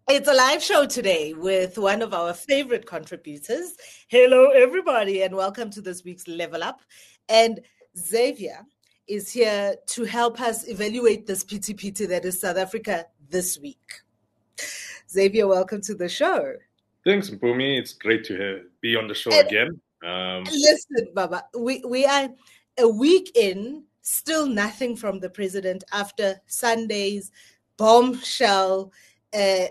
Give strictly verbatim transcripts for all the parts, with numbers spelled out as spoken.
It's a live show today with one of our favorite contributors. Hello, everybody, and welcome to this week's Level Up. And Xavier is here to help us evaluate this pity pity that is South Africa this week. Xavier, welcome to the show. Thanks, Mpumi. It's great to have, be on the show and again. Um, listen, Baba, we, we are a week in, still nothing from the president after Sunday's bombshell uh,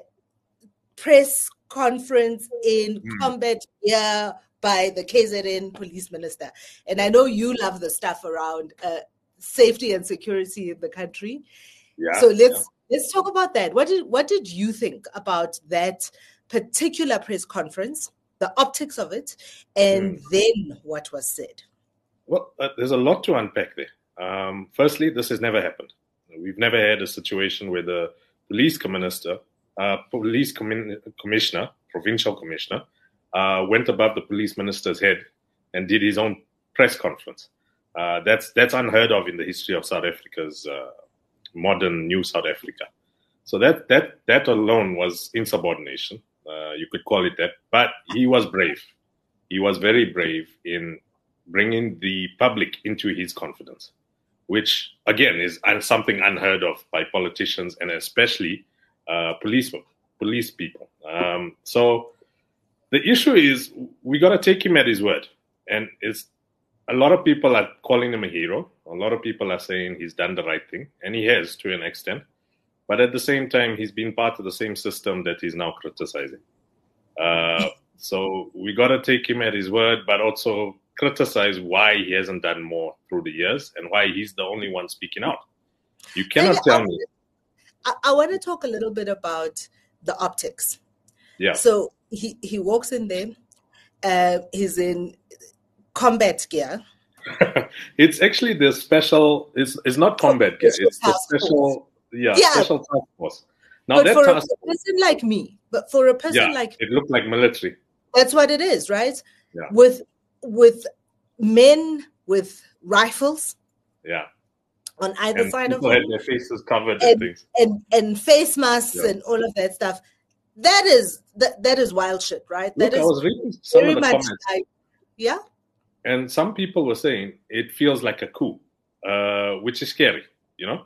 press conference in mm. combat gear by the K Z N police minister. And I know you love the stuff around uh, safety and security in the country. Yeah, so let's yeah. let's talk about that. What did what did you think about that particular press conference, the optics of it, and mm. then what was said? Well, uh, there's a lot to unpack there. Um, firstly, this has never happened. We've never had a situation where the police minister Uh, police com- commissioner, provincial commissioner, uh, went above the police minister's head and did his own press conference. Uh, that's that's unheard of in the history of South Africa's uh, modern new South Africa. So that that that alone was insubordination. Uh, you could call it that. But he was brave. He was very brave in bringing the public into his confidence, which again is something unheard of by politicians and especially Uh, police, police people. Um, so the issue is we got to take him at his word. And it's a lot of people are calling him a hero. A lot of people are saying he's done the right thing. And he has to an extent. But at the same time, he's been part of the same system that he's now criticizing. Uh, so we got to take him at his word, but also criticize why he hasn't done more through the years and why he's the only one speaking out. You cannot and tell I- me. I, I want to talk a little bit about the optics. Yeah. So he, he walks in there. Uh, he's in combat gear. It's actually the special. It's it's not combat gear. It's the special. Yeah, yeah, special task force. Now but that for task a person like me, but for a person yeah, like it looked like military. That's what it is, right? Yeah. With with men with rifles. Yeah. On either and side of people them, had their faces covered and, and things, and and face masks yeah. and all of that stuff. That is that that is wild shit, right? Look, that is I was reading some very of the much comments, like, yeah. And some people were saying it feels like a coup, uh, which is scary. You know,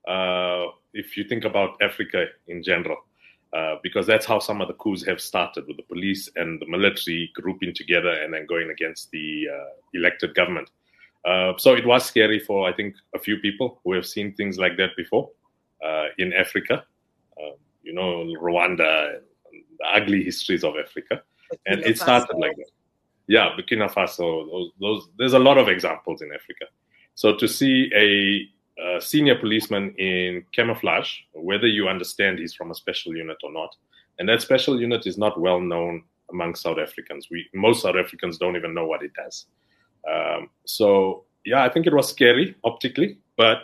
uh, if you think about Africa in general, uh, because that's how some of the coups have started, with the police and the military grouping together and then going against the uh, elected government. Uh, so it was scary for, I think, a few people who have seen things like that before uh, in Africa. Uh, you know, Rwanda, the ugly histories of Africa. Burkina and it started Faso. Like that. Yeah, Burkina Faso, those, those, there's a lot of examples in Africa. So to see a, a senior policeman in camouflage, whether you understand he's from a special unit or not, and that special unit is not well known among South Africans. We Most South Africans don't even know what it does. Um, so, yeah, I think it was scary optically, but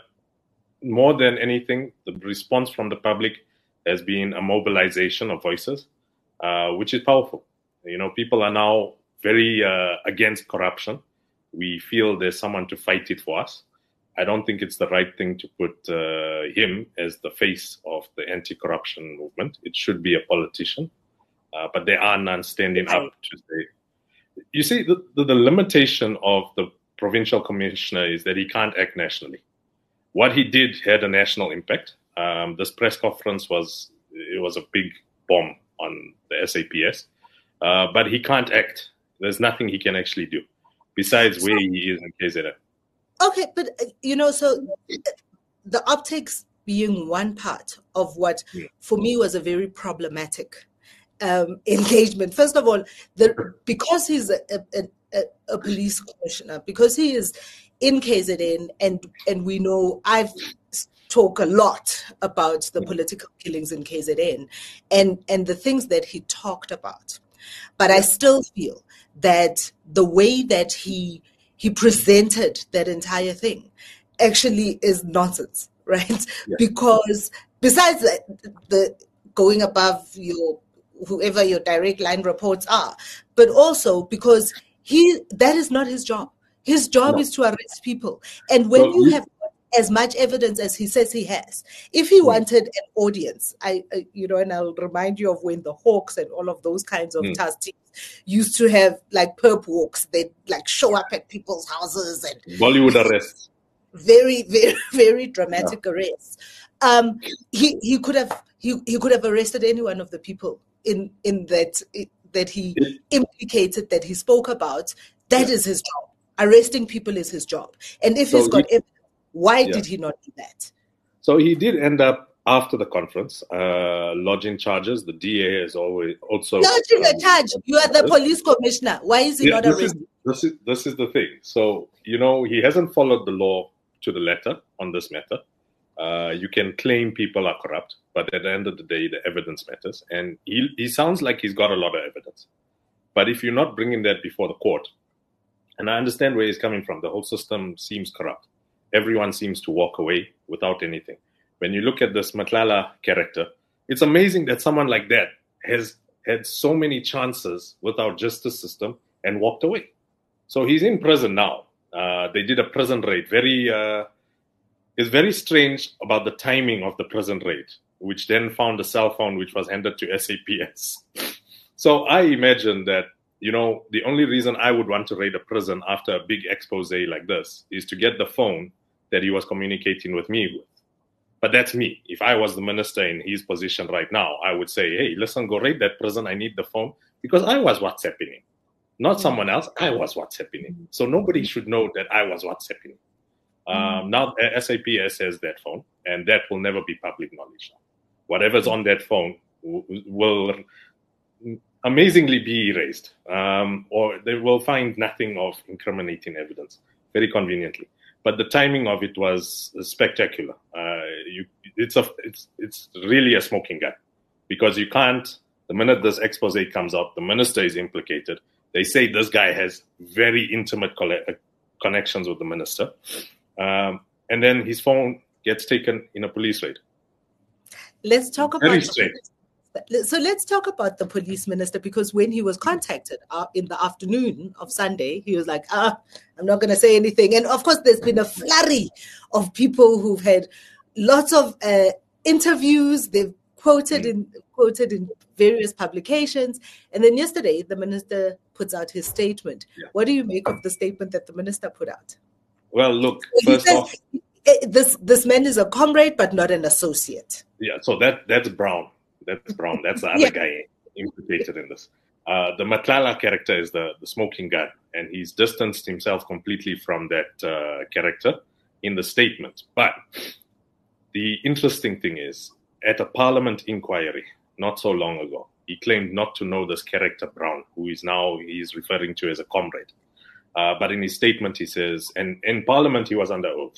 more than anything, the response from the public has been a mobilization of voices, uh, which is powerful. You know, people are now very uh, against corruption. We feel there's someone to fight it for us. I don't think it's the right thing to put uh, him as the face of the anti-corruption movement. It should be a politician, uh, but there are none standing up to say. You see, the, the, the limitation of the provincial commissioner is that he can't act nationally. What he did had a national impact. Um, this press conference was it was a big bomb on the S A P S, uh, but he can't act. There's nothing he can actually do besides so, where he is in K Z N. Okay, but you know, so the optics being one part of what yeah. for me was a very problematic Um, engagement. First of all, the, because he's a, a, a, a police commissioner, because he is in K Z N, and and we know I've talked a lot about the political killings in K Z N and and the things that he talked about, but I still feel that the way that he he presented that entire thing actually is nonsense, right? Yeah. Because besides the, the going above your whoever your direct line reports are, but also because he that is not his job. His job no. is to arrest people. And when so you he, have as much evidence as he says he has. If he mm. wanted an audience, I, uh, you know, and I'll remind you of when the Hawks and all of those kinds of mm. task teams used to have like perp walks. They'd like show up at people's houses and Bollywood arrests. Very, very, very dramatic yeah. arrests. Um, he he could have he, he could have arrested any one of the people in in that that he implicated, that he spoke about. That yeah. is his job. Arresting people is his job. And if so he's got he, evidence, why yeah. did he not do that? So he did end up, after the conference, uh, lodging charges. The D A has always also... Lodging um, a charge. You are the police commissioner. Why is he yeah, not this arrested? Is, this, is, this is the thing. So, you know, he hasn't followed the law to the letter on this matter. Uh, you can claim people are corrupt, but at the end of the day, the evidence matters. And he, he sounds like he's got a lot of evidence. But if you're not bringing that before the court, and I understand where he's coming from, the whole system seems corrupt. Everyone seems to walk away without anything. When you look at this Matlala character, it's amazing that someone like that has had so many chances with our justice system and walked away. So he's in prison now. Uh, they did a prison raid. Very, uh, it's very strange about the timing of the prison raid, which then found a cell phone which was handed to S A P S. So I imagine that, you know, the only reason I would want to raid a prison after a big expose like this is to get the phone that he was communicating with me with. But that's me. If I was the minister in his position right now, I would say, hey, listen, go raid that prison. I need the phone because I was WhatsApping him. Not someone else. I was WhatsApping him. So nobody should know that I was WhatsApping him. Um, now S A P S has that phone, and that will never be public knowledge. Whatever's on that phone will amazingly be erased, um, or they will find nothing of incriminating evidence, very conveniently. But the timing of it was spectacular. Uh, you, it's a, it's, it's really a smoking gun, because you can't. The minute this expose comes out, the minister is implicated. They say this guy has very intimate coll- connections with the minister, um, and then his phone gets taken in a police raid. Let's talk about. Very strange. So let's talk about the police minister, because when he was contacted uh, in the afternoon of Sunday, he was like, ah, I'm not going to say anything. And of course, there's been a flurry of people who've had lots of uh, interviews. They've quoted in quoted in various publications. And then yesterday, the minister puts out his statement. Yeah. What do you make of the statement that the minister put out? Well, look, so first says, off, this this man is a comrade, but not an associate. Yeah, so that that's Brown. That's Brown. That's the other yeah. guy implicated in this. Uh, the Matlala character is the, the smoking gun, and he's distanced himself completely from that uh, character in the statement. But the interesting thing is, at a parliament inquiry not so long ago, he claimed not to know this character Brown, who is now he's referring to as a comrade. Uh, but in his statement, he says, and in parliament, he was under oath.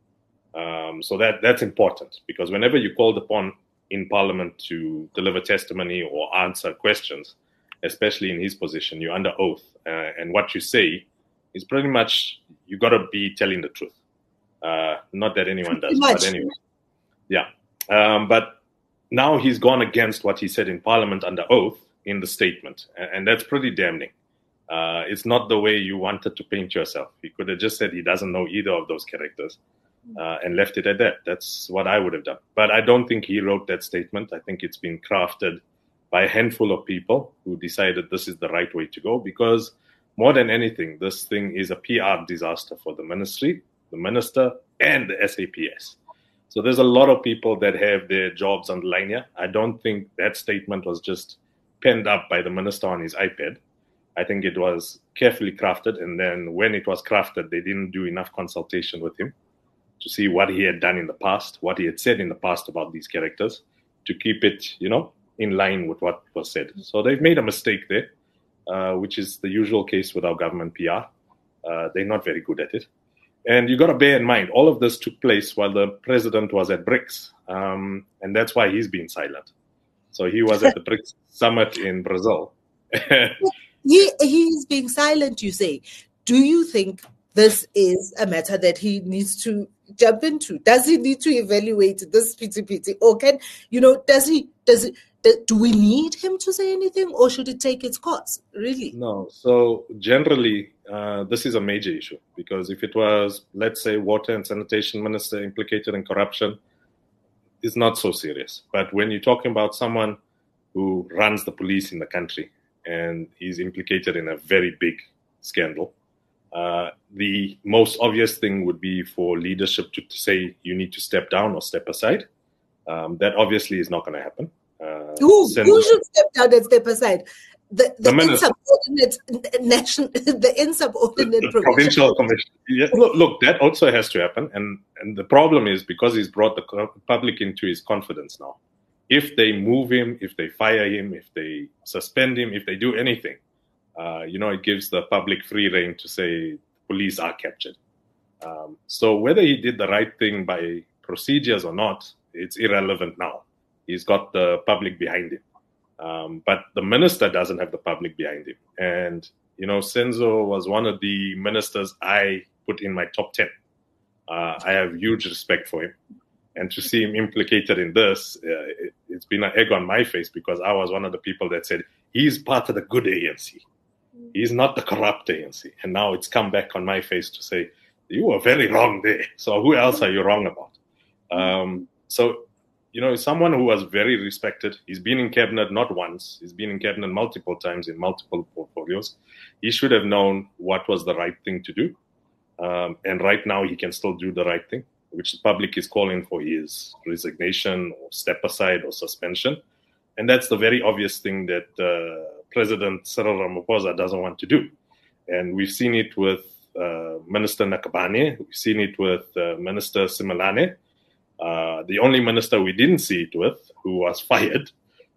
Um, so that that's important, because whenever you called upon in parliament to deliver testimony or answer questions, especially in his position, you're under oath. Uh, and what you say is pretty much, you got to be telling the truth. Uh, not that anyone does, but anyway. Yeah. Um, but now he's gone against what he said in parliament under oath in the statement. And, and that's pretty damning. Uh, it's not the way you wanted to paint yourself. He could have just said he doesn't know either of those characters. Uh, and left it at that. That's what I would have done. But I don't think he wrote that statement. I think it's been crafted by a handful of people who decided this is the right way to go, because more than anything, this thing is a P R disaster for the ministry, the minister, and the S A P S. So there's a lot of people that have their jobs on the line here. I don't think that statement was just penned up by the minister on his iPad. I think it was carefully crafted, and then when it was crafted, they didn't do enough consultation with him to see what he had done in the past, what he had said in the past about these characters, to keep it, you know, in line with what was said. So they've made a mistake there, uh, which is the usual case with our government P R. Uh, they're not very good at it. And you got to bear in mind, all of this took place while the president was at BRICS, um, and that's why he's been silent. So he was at the BRICS summit in Brazil. he He's being silent, you say. Do you think this is a matter that he needs to jump into? Does he need to evaluate this P T P T, or can, you know, does he does he do we need him to say anything, or should it take its course? Really? No. So generally, uh, this is a major issue, because if it was, let's say, water and sanitation minister implicated in corruption, it's not so serious. But when you're talking about someone who runs the police in the country and is implicated in a very big scandal, uh, the most obvious thing would be for leadership to, to say you need to step down or step aside. Um, that obviously is not going to happen. Uh, who, send- who should step down and step aside? The, the, The minister. insubordinate national, the insubordinate the, the provincial commission. Yeah, look, look, that also has to happen. And, and the problem is because he's brought the public into his confidence now. If they move him, if they fire him, if they suspend him, if they do anything, uh, you know, it gives the public free rein to say police are captured. Um, so whether he did the right thing by procedures or not, it's irrelevant now. He's got the public behind him. Um, but the minister doesn't have the public behind him. And, you know, Senzo was one of the ministers I put in my top ten. Uh, I have huge respect for him. And to see him implicated in this, uh, it, it's been an egg on my face, because I was one of the people that said, he's part of the good A N C. He's not the corrupt A N C. And now it's come back on my face to say, you were very wrong there. So who else are you wrong about? Um, so, you know, someone who was very respected. He's been in cabinet not once. He's been in cabinet multiple times in multiple portfolios. He should have known what was the right thing to do. Um, and right now he can still do the right thing, which the public is calling for his resignation or step aside or suspension. And that's the very obvious thing that uh, President Cyril Ramaphosa doesn't want to do. And we've seen it with uh, Minister Nakabane. We've seen it with uh, Minister Simelane. Uh, the only minister we didn't see it with, who was fired,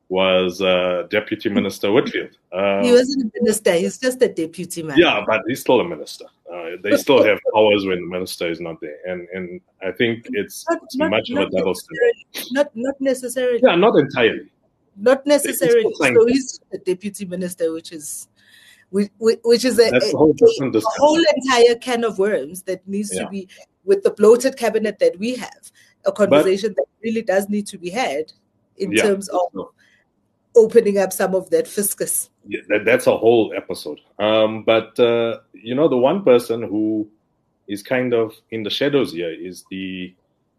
was uh, Deputy Minister Whitfield. Uh, he wasn't a minister, he's just a deputy man. Yeah, but he's still a minister. Uh, they still have powers when the minister is not there. And and I think it's not, not, much not of a double standard. Not, not necessarily. Yeah, not entirely. Not necessarily. So he's the deputy minister, which is which, which is a, a, a, whole, a, a whole entire can of worms that needs yeah. to be, with the bloated cabinet that we have, a conversation but, that really does need to be had in yeah, terms of no. opening up some of that fiscus. Yeah, that, that's a whole episode. Um, but, uh, you know, the one person who is kind of in the shadows here is the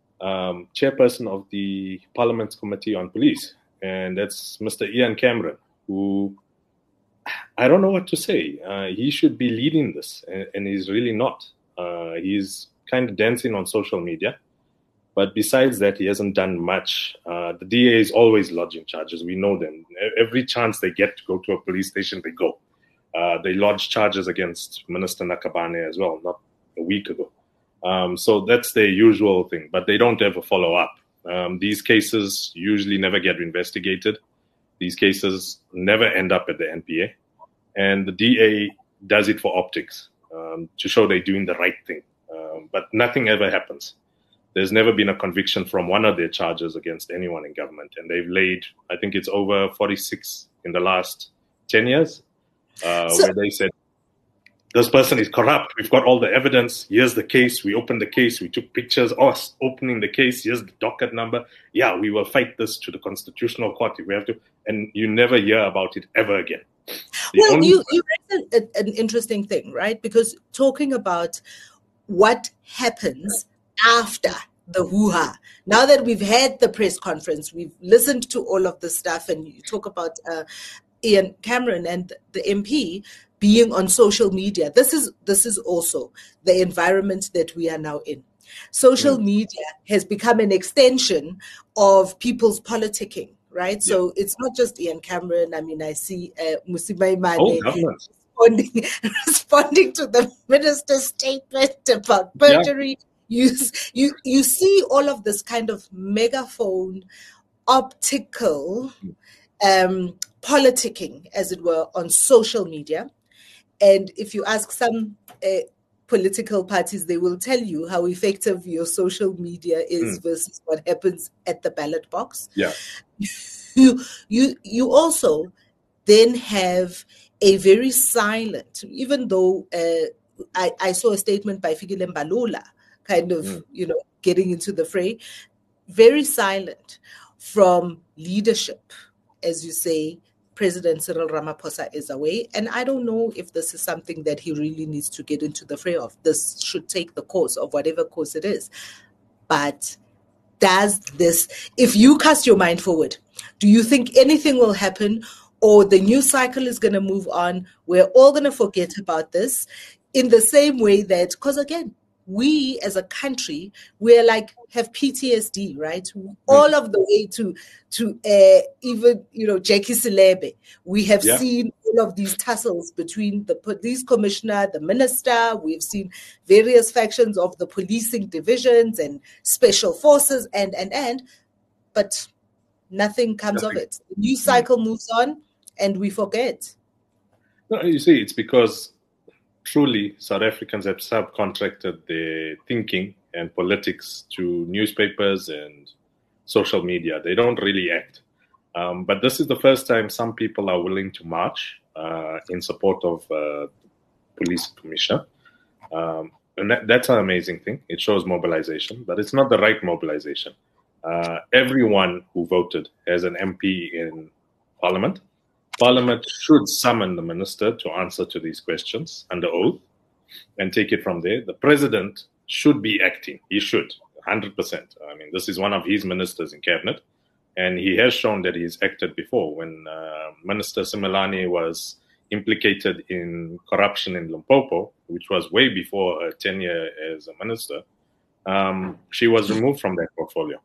um, chairperson of the Parliament's Committee on Police. And that's Mister Ian Cameron, who I don't know what to say. Uh, he should be leading this, and, and he's really not. Uh, he's kind of dancing on social media. But besides that, he hasn't done much. Uh, the D A is always lodging charges. We know them. Every chance they get to go to a police station, they go. Uh, they lodged charges against Minister Nakabane as well, not a week ago. Um, so that's their usual thing. But they don't ever follow up. Um, these cases usually never get investigated. These cases never end up at the N P A. And the D A does it for optics, um, to show they're doing the right thing. Um, but nothing ever happens. There's never been a conviction from one of their charges against anyone in government. And they've laid, I think it's over forty-six in the last ten years, uh, so, where they said, this person is corrupt. We've got all the evidence. Here's the case. We opened the case. We took pictures of us opening the case. Here's the docket number. Yeah, we will fight this to the Constitutional Court if we have to. And you never hear about it ever again. The well, only- you, you raised an, an interesting thing, right? Because talking about what happens after the hoo-ha. Now that we've had the press conference, we've listened to all of the stuff, and you talk about uh, Ian Cameron and the M P being on social media. This is this is also the environment that we are now in. Social mm. media has become an extension of people's politicking, right? Yeah. So it's not just Ian Cameron. I mean, I see uh, Musima Imane oh, responding, responding to the minister's statement about perjury. Yeah. You, you, you see all of this kind of megaphone, optical um, politicking, as it were, on social media. And if you ask some uh, political parties, they will tell you how effective your social media is mm. versus what happens at the ballot box. Yeah. You, you, you also then have a very silent, even though uh, I, I saw a statement by Fikile Mbalula, kind of, mm. you know, getting into the fray, very silent from leadership as you say, President Cyril Ramaphosa is away. And I don't know if this is something that he really needs to get into the fray of. This should take the course of whatever course it is. But does this, if you cast your mind forward, do you think anything will happen, or the news cycle is going to move on? We're all going to forget about this in the same way that, because again, we as a country, we're like, have P T S D, right? All of the way to, to uh, even, you know, Jackie Selebe. We have yeah. seen all of these tussles between the police commissioner, the minister. We've seen various factions of the policing divisions and special forces and, and, and, but nothing comes nothing. of it. The news cycle mm. moves on and we forget. No, you see, it's because truly, South Africans have subcontracted their thinking and politics to newspapers and social media. They don't really act. Um, but this is the first time some people are willing to march uh, in support of uh, the police commissioner. Um, and that, that's an amazing thing. It shows mobilization, but it's not the right mobilization. Uh, everyone who voted has an M P in Parliament. Parliament should summon the minister to answer to these questions under oath and take it from there. The president should be acting. He should, one hundred percent. I mean, this is one of his ministers in cabinet, and he has shown that he's acted before. When uh, Minister Simelane was implicated in corruption in Limpopo, which was way before her tenure as a minister, um, she was removed from that portfolio.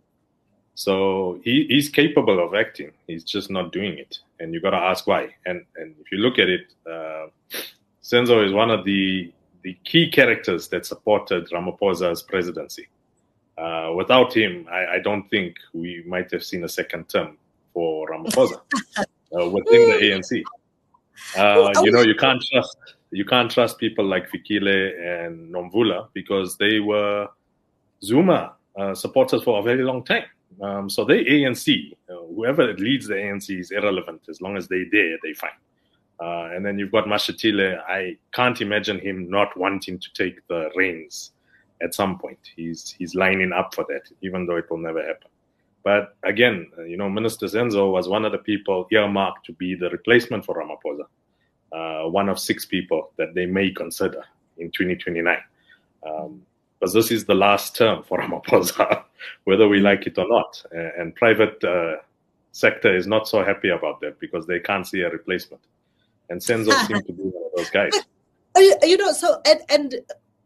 So he, he's capable of acting. He's just not doing it. And you got to ask why. And and if you look at it, uh, Senzo is one of the, the key characters that supported Ramaphosa's presidency. Uh, without him, I, I don't think we might have seen a second term for Ramaphosa uh, within the A N C. Uh, you know, you can't trust you can't trust people like Fikile and Nomvula because they were Zuma uh, supporters for a very long time. Um, so the A N C, uh, whoever leads the A N C is irrelevant. As long as they're there, they're fine. Uh, and then you've got Mashatile. I can't imagine him not wanting to take the reins at some point. He's he's lining up for that, even though it will never happen. But again, uh, you know, Minister Senzo was one of the people earmarked to be the replacement for Ramaphosa, uh, one of six people that they may consider in twenty twenty-nine. Um, Because this is the last term for Ramaphosa, whether we like it or not. And private uh, sector is not so happy about that because they can't see a replacement. And Senzo seems to be one of those guys. You know, so, and, and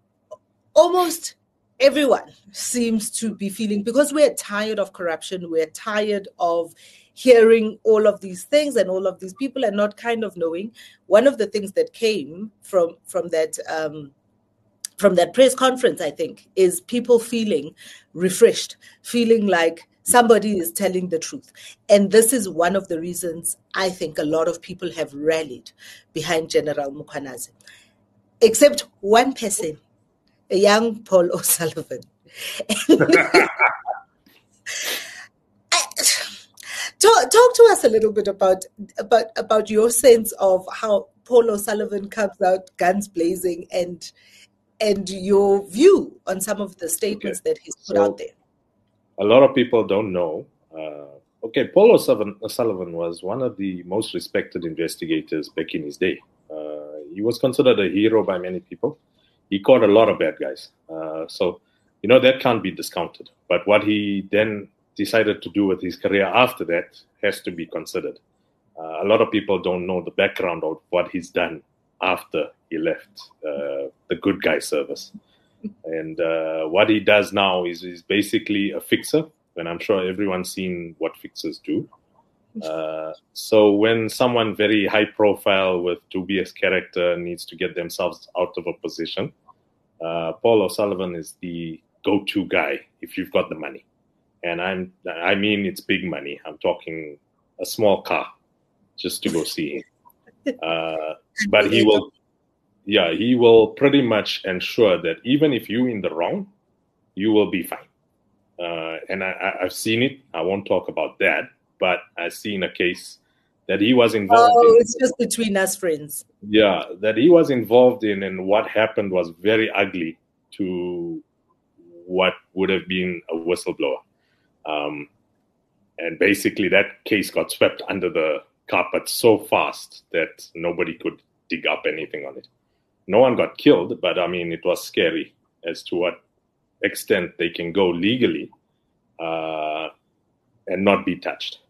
almost everyone seems to be feeling, because we're tired of corruption, we're tired of hearing all of these things and all of these people and not kind of knowing. One of the things that came from, from that... Um, From that press conference, I think, is people feeling refreshed, feeling like somebody is telling the truth. And this is one of the reasons I think a lot of people have rallied behind General Mukhwanazi. Except one person, a young Paul O'Sullivan. talk, talk to us a little bit about, about, about your sense of how Paul O'Sullivan comes out guns blazing and and your view on some of the statements okay. that he's put so, out there. A lot of people don't know. Uh, okay, Paul O'Sullivan, O'Sullivan was one of the most respected investigators back in his day. Uh, he was considered a hero by many people. He caught a lot of bad guys. Uh, so, you know, that can't be discounted. But what he then decided to do with his career after that has to be considered. Uh, a lot of people don't know the background of what he's done after he left uh, the good guy service. And uh, what he does now is, is basically a fixer, and I'm sure everyone's seen what fixers do. Uh, so when someone very high profile with dubious character needs to get themselves out of a position, uh, Paul O'Sullivan is the go-to guy if you've got the money. And I'm, I mean, it's big money. I'm talking a small car just to go see him. Uh, but he will, yeah, he will pretty much ensure that even if you're in the wrong, you will be fine. Uh, and I, I've seen it. I won't talk about that, but I've seen a case that he was involved oh, in. It's just between us friends. Yeah, that he was involved in, and what happened was very ugly to what would have been a whistleblower. Um, And basically that case got swept under the carpet so fast that nobody could dig up anything on it. No one got killed, but I mean, it was scary as to what extent they can go legally uh, and not be touched.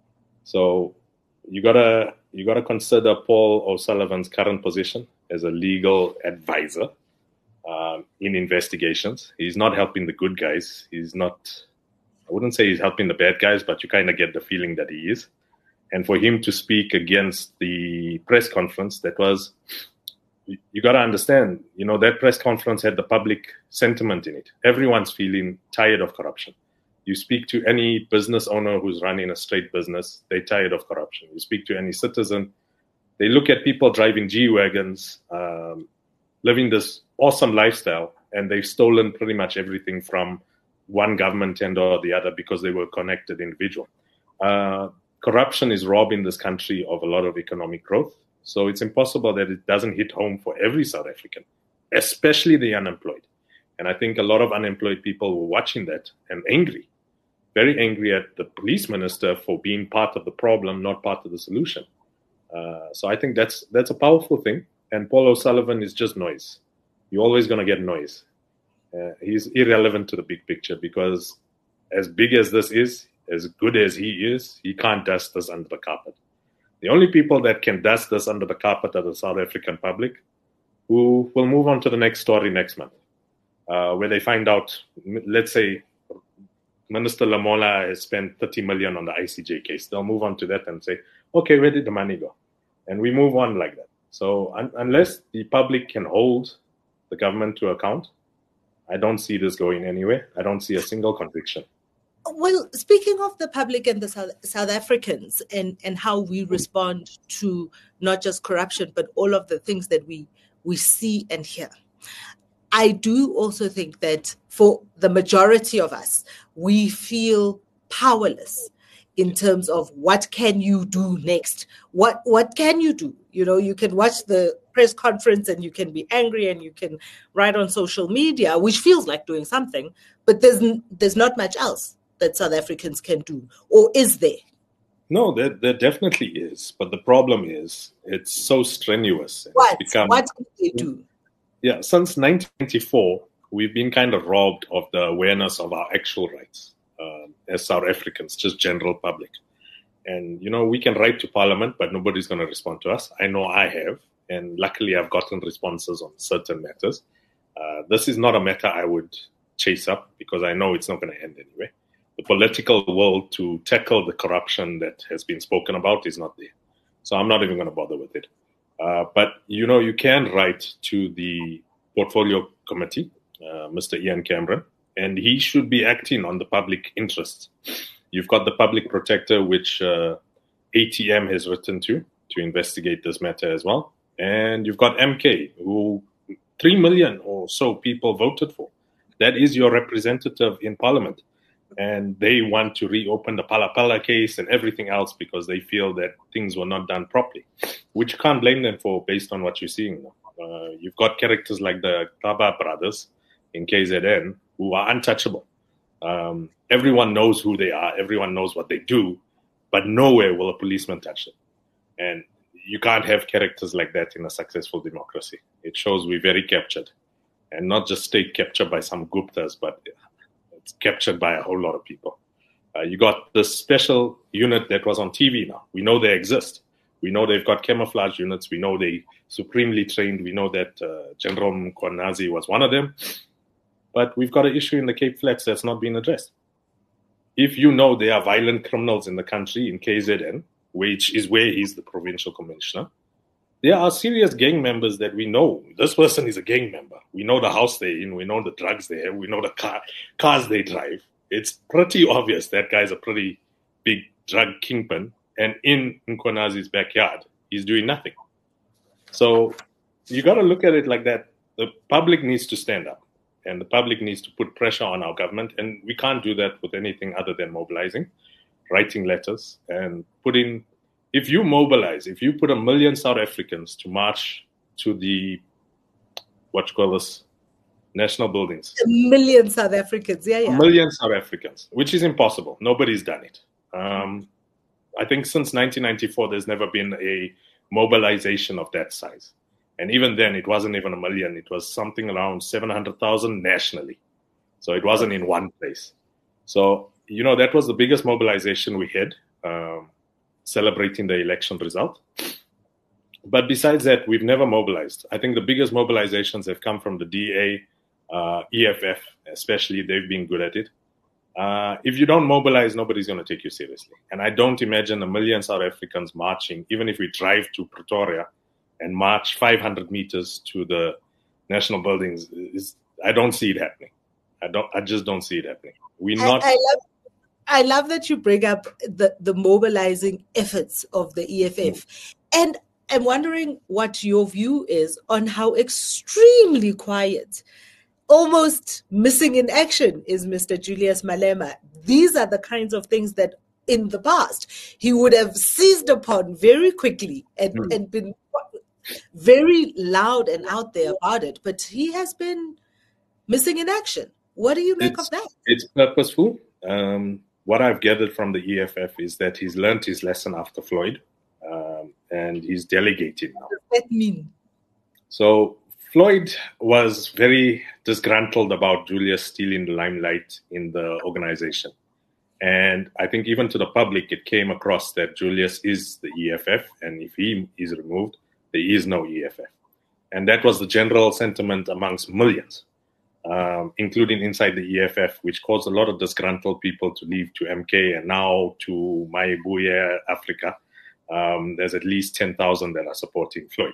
So you gotta you gotta consider Paul O'Sullivan's current position as a legal advisor um, in investigations. He's not helping the good guys. He's not. I wouldn't say he's helping the bad guys, but you kind of get the feeling that he is. And for him to speak against the press conference, that was, you, you got to understand, you know, that press conference had the public sentiment in it. Everyone's feeling tired of corruption. You speak to any business owner who's running a straight business, they're tired of corruption. You speak to any citizen, they look at people driving G-Wagons, um, living this awesome lifestyle, and they've stolen pretty much everything from one government tender or the other because they were connected individual. Uh, corruption is robbing this country of a lot of economic growth. So it's impossible that it doesn't hit home for every South African, especially the unemployed. And I think a lot of unemployed people were watching that and angry, very angry at the police minister for being part of the problem, not part of the solution. Uh, so I think that's that's a powerful thing. And Paul O'Sullivan is just noise. You're always going to get noise. Uh, he's irrelevant to the big picture because as big as this is, as good as he is, he can't dust this under the carpet. The only people that can dust this under the carpet are the South African public, who will move on to the next story next month, uh, where they find out, let's say, Minister Lamola has spent thirty million on the I C J case. They'll move on to that and say, okay, where did the money go? And we move on like that. So un- unless the public can hold the government to account, I don't see this going anywhere. I don't see a single conviction. Well, speaking of the public and the South, South Africans and, and how we respond to not just corruption, but all of the things that we, we see and hear, I do also think that for the majority of us, we feel powerless in terms of what can you do next? What what can you do? You know, you can watch the press conference and you can be angry and you can write on social media, which feels like doing something, but there's there's not much else that South Africans can do. Or is there? No, there, there definitely is. But the problem is it's so strenuous. What? It's become, what can they do? Yeah, since nineteen ninety-four, we've been kind of robbed of the awareness of our actual rights. Uh, as South Africans, just general public. And, you know, we can write to Parliament, but nobody's going to respond to us. I know I have, and luckily I've gotten responses on certain matters. Uh, this is not a matter I would chase up because I know it's not going to end anyway. The political will to tackle the corruption that has been spoken about is not there. So I'm not even going to bother with it. Uh, but, you know, you can write to the Portfolio Committee, uh, Mister Ian Cameron, and he should be acting on the public interest. You've got the public protector, which uh, A T M has written to, to investigate this matter as well. And you've got M K, who three million or so people voted for. That is your representative in Parliament. And they want to reopen the Phala Phala case and everything else because they feel that things were not done properly, which you can't blame them for based on what you're seeing now. Uh, you've got characters like the Taba brothers in K Z N, who are untouchable. Um, everyone knows who they are. Everyone knows what they do, but nowhere will a policeman touch them. And you can't have characters like that in a successful democracy. It shows we're very captured, and not just state captured by some Guptas, but it's captured by a whole lot of people. Uh, you got this special unit that was on T V now. We know they exist. We know they've got camouflage units. We know they supremely trained. We know that uh, General Mkhwanazi was one of them. But we've got an issue in the Cape Flats that's not being addressed. If you know there are violent criminals in the country in K Z N, which is where he's the provincial commissioner, there are serious gang members that we know. This person is a gang member. We know the house they're in. We know the drugs they have. We know the car, cars they drive. It's pretty obvious that guy's a pretty big drug kingpin. And in Mkhwanazi's backyard, he's doing nothing. So you got to look at it like that. The public needs to stand up. And the public needs to put pressure on our government. And we can't do that with anything other than mobilizing, writing letters, and putting... If you mobilize, if you put a million South Africans to march to the, what you call this, national buildings. A million South Africans, yeah, yeah. A million South Africans, which is impossible. Nobody's done it. Um, I think since nineteen ninety-four, there's never been a mobilization of that size. And even then, it wasn't even a million. It was something around seven hundred thousand nationally. So it wasn't in one place. So, you know, that was the biggest mobilization we had, um, celebrating the election result. But besides that, we've never mobilized. I think the biggest mobilizations have come from the D A, uh, E F F, especially. They've been good at it. Uh, if you don't mobilize, nobody's going to take you seriously. And I don't imagine a million South Africans marching, even if we drive to Pretoria and march five hundred meters to the national buildings. Is, I don't see it happening. I don't. I just don't see it happening. We're not. I, I love, I love that you bring up the, the mobilizing efforts of the E F F. Mm. And I'm wondering what your view is on how extremely quiet, almost missing in action is Mister Julius Malema. These are the kinds of things that in the past he would have seized upon very quickly and, mm. and been very loud and out there about it. But he has been missing in action. What do you make it's, of that? It's purposeful. Um, what I've gathered from the E F F is that he's learned his lesson after Floyd, um, and he's delegating now. What does that mean? So Floyd was very disgruntled about Julius stealing the limelight in the organization. And I think even to the public, it came across that Julius is the E F F, and if he is removed, there is no E F F. And that was the general sentiment amongst millions. Um, including inside the E F F, which caused a lot of disgruntled people to leave to M K and now to Mayibuye, Africa. Um, there's at least ten thousand that are supporting Floyd.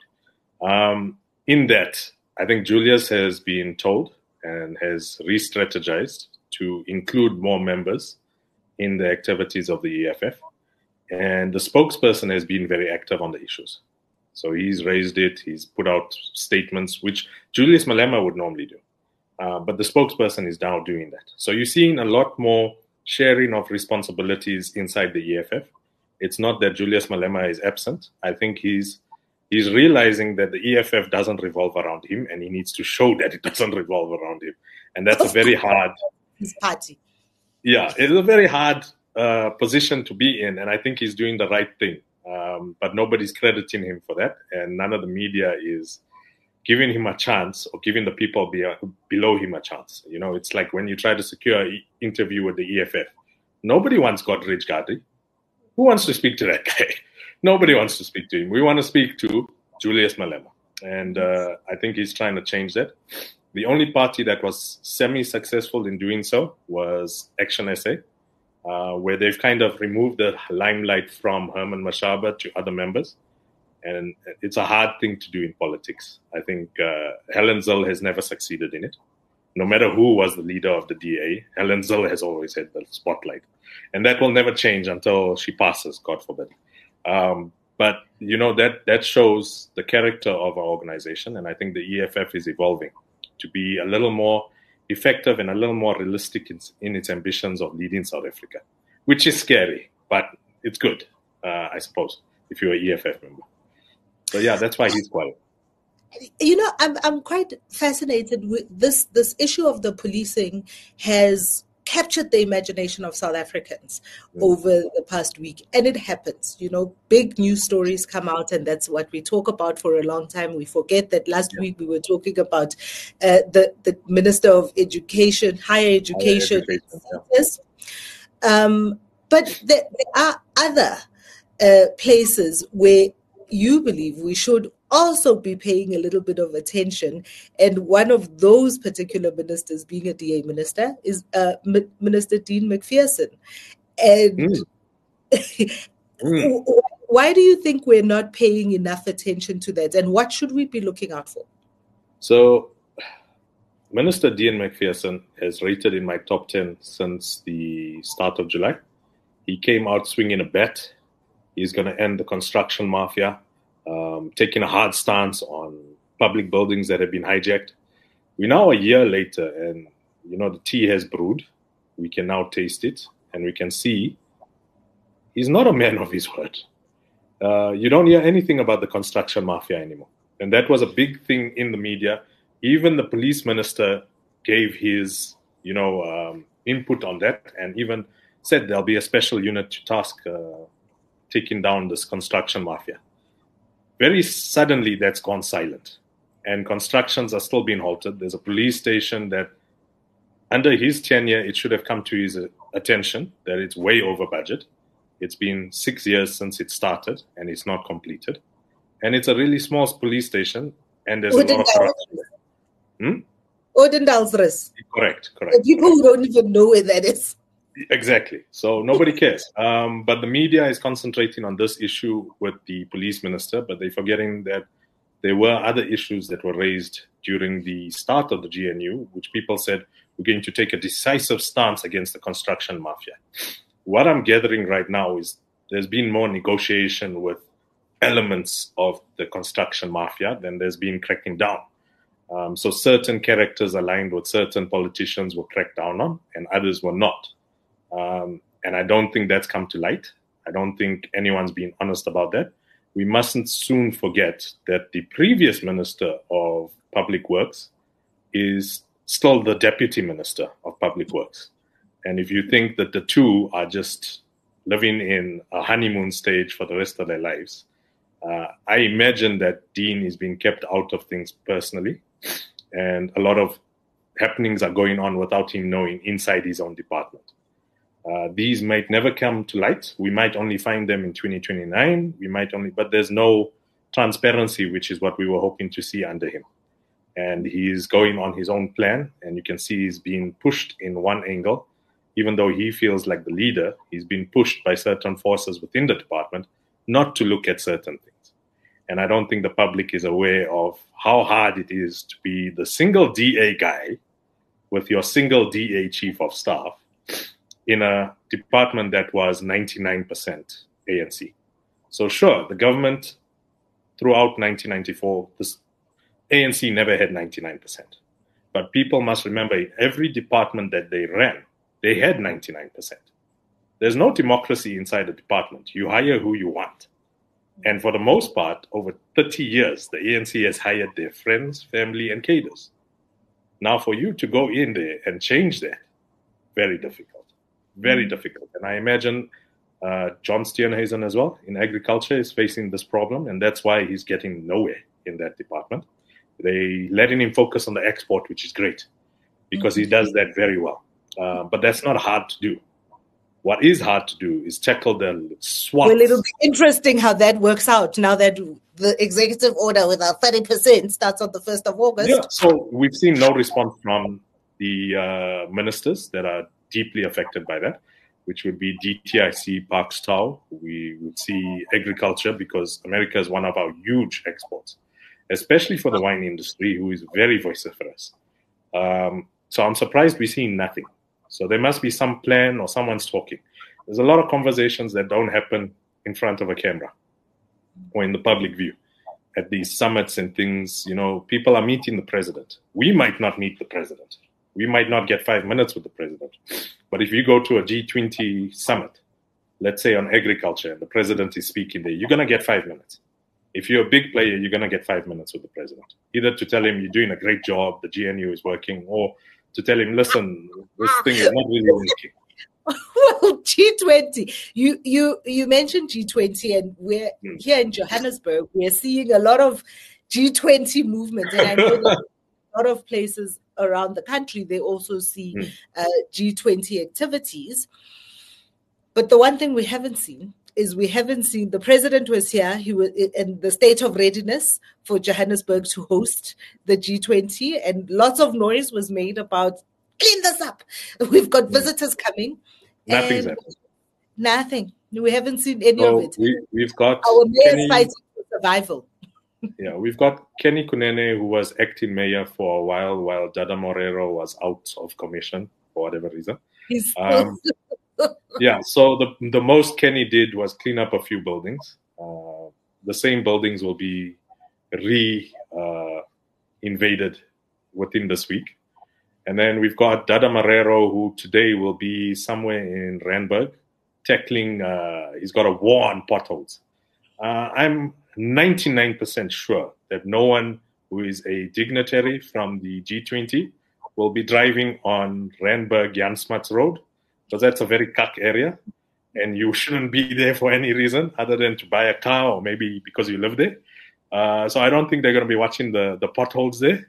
Um, in that, I think Julius has been told and has re-strategized to include more members in the activities of the E F F. And the spokesperson has been very active on the issues. So he's raised it, he's put out statements, which Julius Malema would normally do. Uh, but the spokesperson is now doing that. So you're seeing a lot more sharing of responsibilities inside the E F F. It's not that Julius Malema is absent. I think he's he's realizing that the E F F doesn't revolve around him, and he needs to show that it doesn't revolve around him. And that's a very hard... His party. Yeah, it's a very hard uh, position to be in, and I think he's doing the right thing. Um, but nobody's crediting him for that, and none of the media is giving him a chance or giving the people be, uh, below him a chance. You know, it's like when you try to secure an e- interview with the E F F. Nobody wants Godridge Gadi. Who wants to speak to that guy? Nobody wants to speak to him. We want to speak to Julius Malema. And uh, I think he's trying to change that. The only party that was semi-successful in doing so was Action S A, uh, where they've kind of removed the limelight from Herman Mashaba to other members. And it's a hard thing to do in politics. I think uh, Helen Zille has never succeeded in it. No matter who was the leader of the D A, Helen Zille has always had the spotlight. And that will never change until she passes, God forbid. Um, but, you know, that, that shows the character of our organization. And I think the E F F is evolving to be a little more effective and a little more realistic in, in its ambitions of leading South Africa, which is scary, but it's good, uh, I suppose, if you're an E F F member. So yeah, that's why he's quiet. You know, I'm I'm quite fascinated with this. This issue of the policing has captured the imagination of South Africans mm. over the past week, and it happens. You know, big news stories come out, and that's what we talk about for a long time. We forget that last yeah. week we were talking about uh, the the Minister of Education, Higher Education. Higher education yeah. um, but there, there are other uh, places where you believe we should also be paying a little bit of attention. And one of those particular ministers, being a D A minister, is uh, M- Minister Dean McPherson. And mm. mm. why do you think we're not paying enough attention to that? And what should we be looking out for? So Minister Dean McPherson has rated in my top ten since the start of July. He came out swinging a bat. He's going to end the construction mafia, um, taking a hard stance on public buildings that have been hijacked. We're now a year later, and, you know, the tea has brewed. We can now taste it, and we can see he's not a man of his word. Uh, you don't hear anything about the construction mafia anymore. And that was a big thing in the media. Even the police minister gave his, you know, um, input on that, and even said there'll be a special unit to task uh, taking down this construction mafia. Very suddenly, that's gone silent, and constructions are still being halted. There's a police station that, under his tenure, it should have come to his attention that it's way over budget. It's been six years since it started, and it's not completed. And it's a really small police station, and there's a lot of corruption. Hmm? Odendaalsrus. Correct, correct. The people who don't even know where that is. Exactly. So nobody cares. Um, but the media is concentrating on this issue with the police minister, but they're forgetting that there were other issues that were raised during the start of the G N U, which people said we're going to take a decisive stance against the construction mafia. What I'm gathering right now is there's been more negotiation with elements of the construction mafia than there's been cracking down. Um, so certain characters aligned with certain politicians were cracked down on, and others were not. Um, and I don't think that's come to light. I don't think anyone's been honest about that. We mustn't soon forget that the previous Minister of Public Works is still the Deputy Minister of Public Works. And if you think that the two are just living in a honeymoon stage for the rest of their lives, uh, I imagine that Dean is being kept out of things personally. And a lot of happenings are going on without him knowing inside his own department. Uh, these might never come to light. We might only find them in twenty twenty-nine. We might only, but there's no transparency, which is what we were hoping to see under him. And he's going on his own plan, and you can see he's being pushed in one angle. Even though he feels like the leader, he's been pushed by certain forces within the department not to look at certain things. And I don't think the public is aware of how hard it is to be the single D A guy with your single D A chief of staff in a department that was ninety-nine percent A N C. So sure, the government throughout nineteen ninety-four, this A N C never had ninety-nine percent. But people must remember in every department that they ran, they had ninety-nine percent. There's no democracy inside the department. You hire who you want. And for the most part, over thirty years, the A N C has hired their friends, family, and cadres. Now for you to go in there and change that, very difficult. Very difficult. And I imagine uh, John Steenhuisen as well in agriculture is facing this problem, and that's why he's getting nowhere in that department. They letting him focus on the export, which is great, because he does that very well. Uh, but that's not hard to do. What is hard to do is tackle the swaths. Well, it'll be interesting how that works out now that the executive order with our thirty percent starts on the first of August. Yeah, so we've seen no response from the uh, ministers that are deeply affected by that, which would be D T I C, Parks Tau. We would see agriculture, because America is one of our huge exports, especially for the wine industry, who is very vociferous. Um, so I'm surprised we're seeing nothing. So there must be some plan or someone's talking. There's a lot of conversations that don't happen in front of a camera or in the public view. At these summits and things, you know, people are meeting the president. We might not meet the president. We might not get five minutes with the president. But if you go to a G twenty summit, let's say on agriculture, and the president is speaking there, you're going to get five minutes. If you're a big player, you're going to get five minutes with the president. Either to tell him you're doing a great job, the G N U is working, or to tell him, listen, this thing is not really working. Well, G twenty, you you you mentioned G twenty, and we're mm. here in Johannesburg, we're seeing a lot of G twenty movement, and I know that a lot of places around the country, they also see mm. uh, G twenty activities. But the one thing we haven't seen is we haven't seen, the president was here, he was in the state of readiness for Johannesburg to host the G twenty, and lots of noise was made about clean this up. We've got mm. visitors coming. Nothing's happened. Nothing. We haven't seen any so of it. We, we've got our mayor Kenny, fighting for survival. Yeah, we've got Kenny Kunene, who was acting mayor for a while, while Dada Morero was out of commission for whatever reason. He's um, yeah, so the the most Kenny did was clean up a few buildings. Uh, the same buildings will be re uh, invaded within this week. And then we've got Dada Morero, who today will be somewhere in Randburg, tackling, uh, he's got a war on potholes. Uh, I'm ninety-nine percent sure that no one who is a dignitary from the G twenty will be driving on Randburg Jan Smuts Road because that's a very cuck area, and you shouldn't be there for any reason other than to buy a car or maybe because you live there. Uh, so I don't think they're going to be watching the, the potholes there.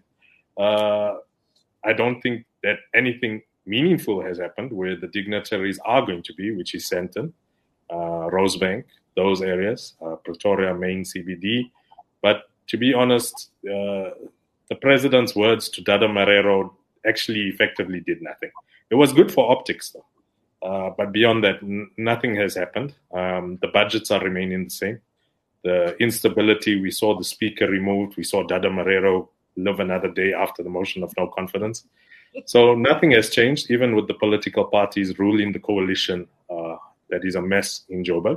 Uh, I don't think that anything meaningful has happened where the dignitaries are going to be, which is Sandton, uh, Rosebank, those areas, uh, Pretoria, main C B D. But to be honest, uh, the president's words to Dada Marero actually effectively did nothing. It was good for optics, though. Uh, but beyond that, n- nothing has happened. Um, the budgets are remaining the same. The instability, we saw the speaker removed. We saw Dada Marero live another day after the motion of no confidence. So nothing has changed, even with the political parties ruling the coalition uh, that is a mess in Joburg.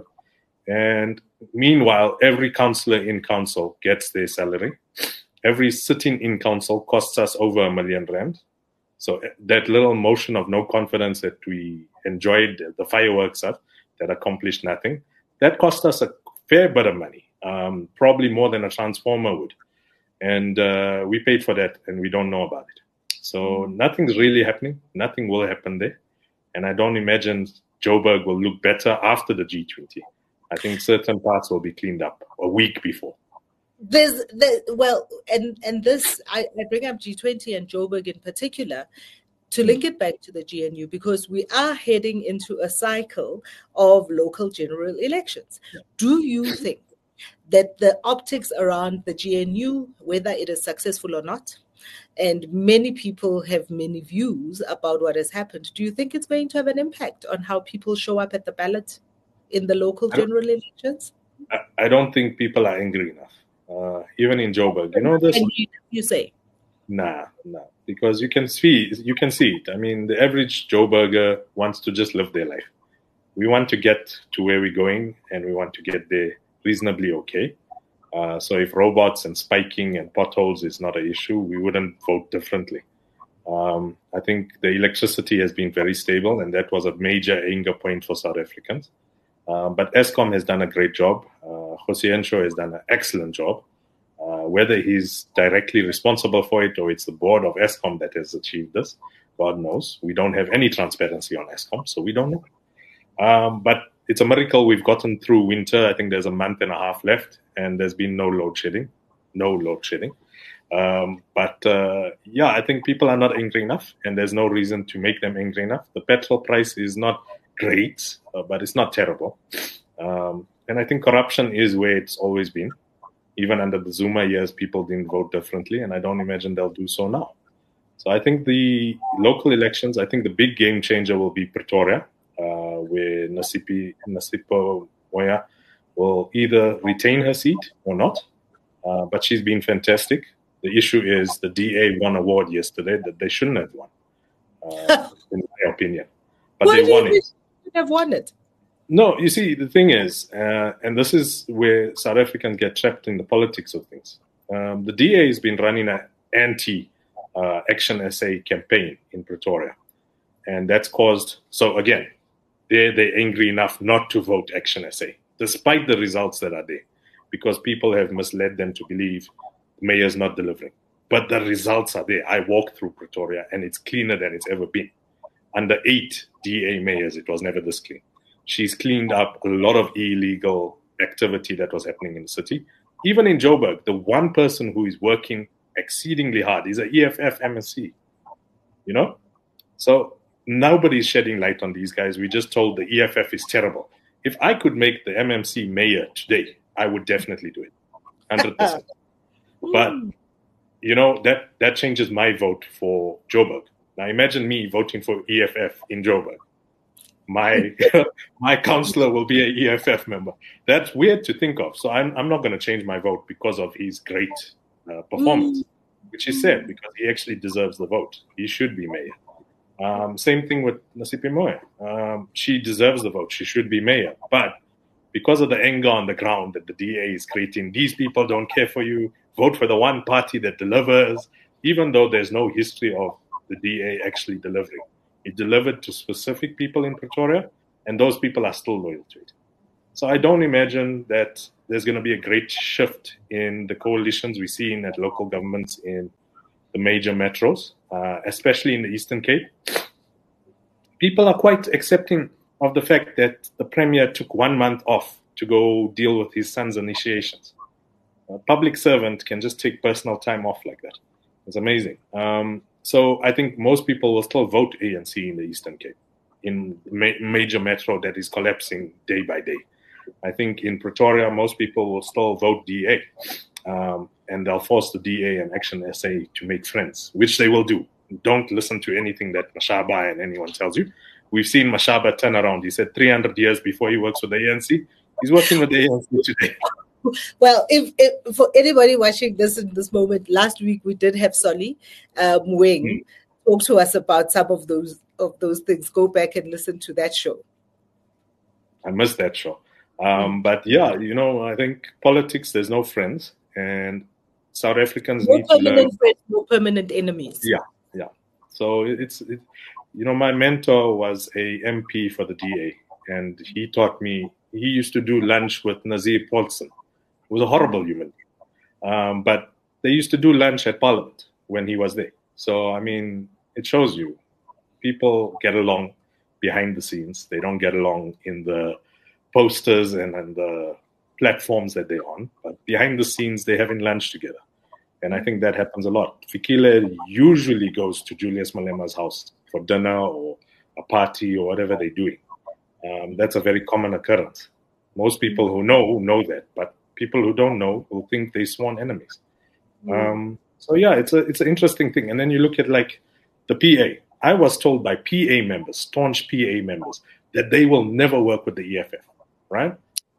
And meanwhile, every councillor in council gets their salary. Every sitting in council costs us over a million rand. So that little motion of no confidence that we enjoyed, the fireworks of, that accomplished nothing, that cost us a fair bit of money, um, probably more than a transformer would. And uh, we paid for that, and we don't know about it. So nothing's really happening. Nothing will happen there. And I don't imagine Joburg will look better after the G twenty. I think certain parts will be cleaned up a week before. There's the well, and and this I, I bring up G twenty and Joburg in particular to link it back to the G N U, because we are heading into a cycle of local general elections. Do you think that the optics around the G N U, whether it is successful or not, and many people have many views about what has happened, do you think it's going to have an impact on how people show up at the ballot in the local general elections? I, I don't think people are angry enough. Uh, even in Joburg, you know this. And you, you say, nah, nah, because you can see, you can see it. I mean, the average Joburger wants to just live their life. We want to get to where we're going, and we want to get there reasonably okay. Uh, so if robots and spiking and potholes is not an issue, we wouldn't vote differently. Um, I think the electricity has been very stable, and that was a major anger point for South Africans. Um, but Eskom has done a great job. Uh, Josiencho has done an excellent job. Uh, whether he's directly responsible for it or it's the board of Eskom that has achieved this, God knows. We don't have any transparency on Eskom, so we don't know. Um, but it's a miracle we've gotten through winter. I think there's a month and a half left, and there's been no load shedding. No load shedding. Um, but uh, yeah, I think people are not angry enough, and there's no reason to make them angry enough. The petrol price is not great, uh, but it's not terrible. Um, and I think corruption is where it's always been. Even under the Zuma years, people didn't vote differently, and I don't imagine they'll do so now. So I think the local elections, I think the big game changer will be Pretoria, uh, where Nasipi, Nasipo Moya will either retain her seat or not. Uh, but she's been fantastic. The issue is the D A won an award yesterday that they shouldn't have won, uh, in my opinion. But why they won it. Have won it. No, you see, the thing is, uh, and this is where South Africans get trapped in the politics of things. Um, the D A has been running an anti-Action uh, S A campaign in Pretoria. And that's caused, so again, they're, they're angry enough not to vote Action S A, despite the results that are there, because people have misled them to believe the mayor's not delivering. But the results are there. I walked through Pretoria, and it's cleaner than it's ever been. Under eight D A mayors, it was never this clean. She's cleaned up a lot of illegal activity that was happening in the city. Even in Joburg, the one person who is working exceedingly hard is an E F F M S C, you know? So nobody's shedding light on these guys. We just told the E F F is terrible. If I could make the M M C mayor today, I would definitely do it, one hundred percent. But, you know, that, that changes my vote for Joburg. Now imagine me voting for E F F in Joburg. My my counselor will be an E F F member. That's weird to think of. So I'm I'm not going to change my vote because of his great uh, performance, which is sad because he actually deserves the vote. He should be mayor. Um, same thing with Nasipi Moya. Um, she deserves the vote. She should be mayor. But because of the anger on the ground that the D A is creating, these people don't care for you. Vote for the one party that delivers, even though there's no history of the D A actually delivering. It delivered to specific people in Pretoria, and those people are still loyal to it. So I don't imagine that there's going to be a great shift in the coalitions we see in at local governments in the major metros, uh, especially in the Eastern Cape. people are quite accepting of the fact that the premier took one month off to go deal with his son's initiations. A public servant can just take personal time off like that. It's amazing. Um, so I think most people will still vote A N C in the Eastern Cape, in ma- major metro that is collapsing day by day. I think in Pretoria, most people will still vote D A, um, and they'll force the D A and Action S A to make friends, which they will do. Don't listen to anything that Mashaba and anyone tells you. We've seen Mashaba turn around. He said three hundred years before he works with the A N C. He's working with the A N C today. Well, if, if for anybody watching this in this moment, last week we did have Solly um, Wing mm. talk to us about some of those of those things. Go back and listen to that show. I missed that show. Um, but yeah, you know, I think politics, there's no friends, and South Africans no need to learn. Friends, no permanent enemies. Yeah, yeah. So it's, it, you know, my mentor was a M P for the D A, and he taught me, he used to do lunch with Nazir Paulson, who was a horrible human. Um, but they used to do lunch at Parliament when he was there. So, I mean, it shows you people get along behind the scenes. They don't get along in the posters and, and the platforms that they're on. But behind the scenes, they're having lunch together. And I think that happens a lot. Fikile usually goes to Julius Malema's house for dinner or a party or whatever they're doing. Um, that's a very common occurrence. Most people who know, know that. But people who don't know will think they're sworn enemies. Mm. Um, so, yeah, it's a it's an interesting thing. And then you look at, like, the P A. I was told by P A members, staunch P A members, that they will never work with the E F F, right?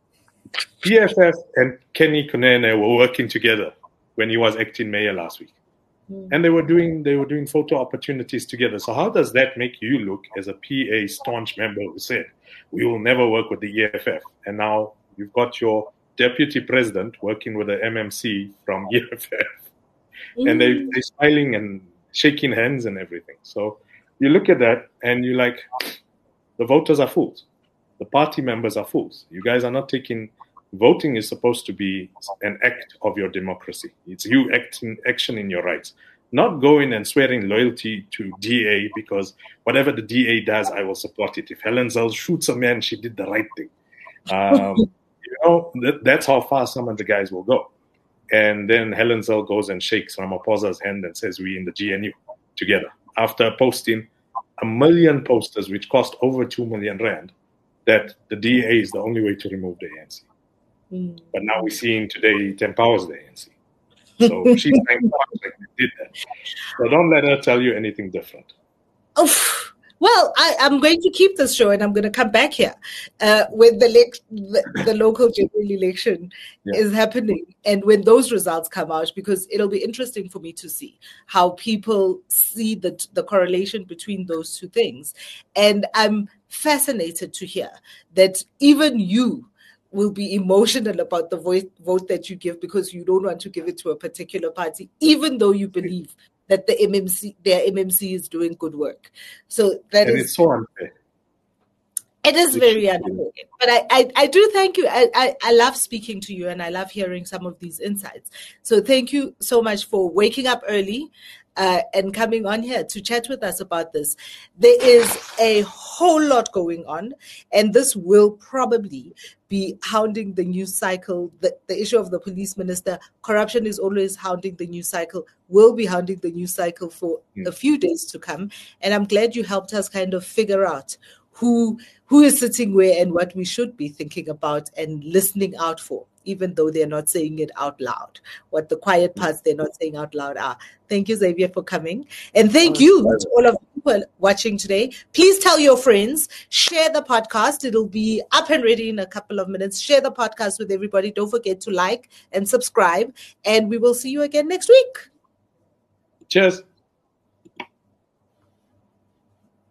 E F F and Kenny Kunene were working together when he was acting mayor last week. Mm. And they were doing they were doing photo opportunities together. So how does that make you look as a P A staunch member who said, we will never work with the E F F? And now you've got your deputy president working with the M M C from E F F. Mm. And they, they're smiling and shaking hands and everything. So you look at that and you're like, the voters are fools. The party members are fools. You guys are not taking... Voting is supposed to be an act of your democracy. It's you acting action in your rights. Not going and swearing loyalty to D A because whatever the D A does, I will support it. If Helen Zell shoots a man, she did the right thing. Um, you know, that, that's how far some of the guys will go. And then Helen Zell goes and shakes Ramaphosa's hand and says, we in the G N U together. After posting a million posters, which cost over two million rand, that the D A is the only way to remove the A N C. Mm. But now we're seeing today it empowers the A N C. So she's trying to like did that. So don't let her tell you anything different. Oh, well, I, I'm going to keep this show and I'm going to come back here uh, when the, le- the the local general election yeah. is happening and when those results come out, because it'll be interesting for me to see how people see the the correlation between those two things. And I'm fascinated to hear that even you will be emotional about the vote, vote that you give because you don't want to give it to a particular party, even though you believe that the M M C, their M M C is doing good work. So that and is it's so unfair. It is it's very unfair. But I, I, I do thank you. I, I, I love speaking to you and I love hearing some of these insights. So thank you so much for waking up early uh, and coming on here to chat with us about this. There is a whole lot going on, and this will probably be hounding the news cycle. The, the issue of the police minister, corruption is always hounding the news cycle, will be hounding the news cycle for mm. a few days to come. And I'm glad you helped us kind of figure out who who is sitting where and what we should be thinking about and listening out for, even though they're not saying it out loud. What the quiet parts they're not saying out loud are. Thank you, Xavier, for coming. And thank you to all of you who are watching today. Please tell your friends, share the podcast. It'll be up and ready in a couple of minutes. Share the podcast with everybody. Don't forget to like and subscribe. And we will see you again next week. Cheers.